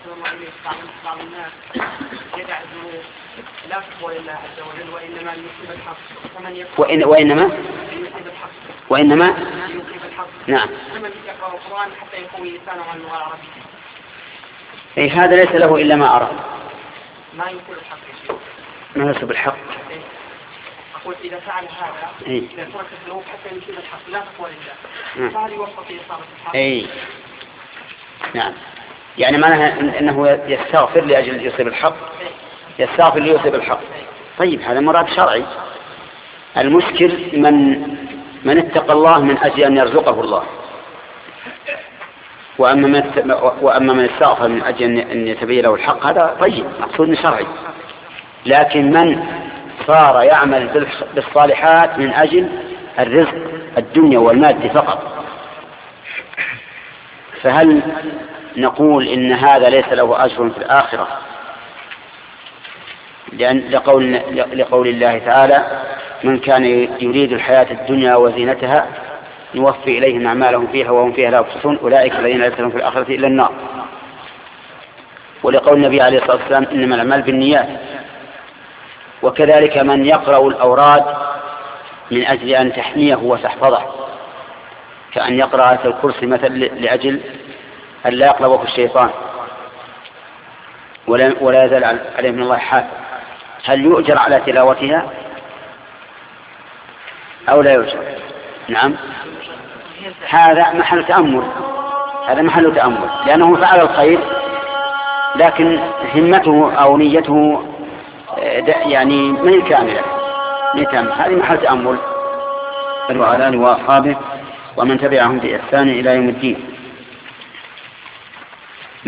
الله عليه بعض الناس يدع الذنوب لا تقوى لله عز وجل وإنما يصيب الحق وإنما يصيب الحق. نعم. فمن يقرأ القرآن حتى يقوي لسانه عن اللغة العربية. أي هذا ليس له إلا ما أرى. ما يصيب الحق يا شيخ. ما يصيب الحق. أقول إذا فعل هذا إذا ترك الذنوب حتى يصيب الحق لا تقوى لله. فهل يوفق في إصابة الحق؟ أي نعم. يعني معناها أنه يستغفر لأجل يصيب الحق. يستغفر ليصيب الحق. طيب هذا مراد شرعي. المشكل من اتقى الله من أجل أن يرزقه الله، وأما من استغفر من أجل أن يتبين له الحق هذا طيب مقصود شرعي. لكن من صار يعمل بالصالحات من أجل الرزق الدنيا والمادي فقط، فهل نقول إن هذا ليس له أجر في الآخرة؟ لقول الله تعالى: من كان يريد الحياة الدنيا وزينتها نوفي إليهم أعمالهم فيها وهم فيها لا يبخسون أولئك الذين ليس لهم في الآخرة إلا النار. ولقول النبي عليه الصلاة والسلام: إنما الأعمال بالنيات. وكذلك من يقرأ الأوراد من أجل أن تحميه وتحفظه، كأن يقرأ آية الكرسي مثلا لأجل أن لا يقربه الشيطان ولا يزال عليه من الله حافظ، هل يؤجر على تلاوتها أو لا يؤجر؟ نعم، هذا محل تأمل، لأنه فعل الخير لكن همته أو نيته يعني من كاملة. هذه محل تأمل. وعلى آله وأصحابه ومن تبعهم بإحسان إلى يوم الدين.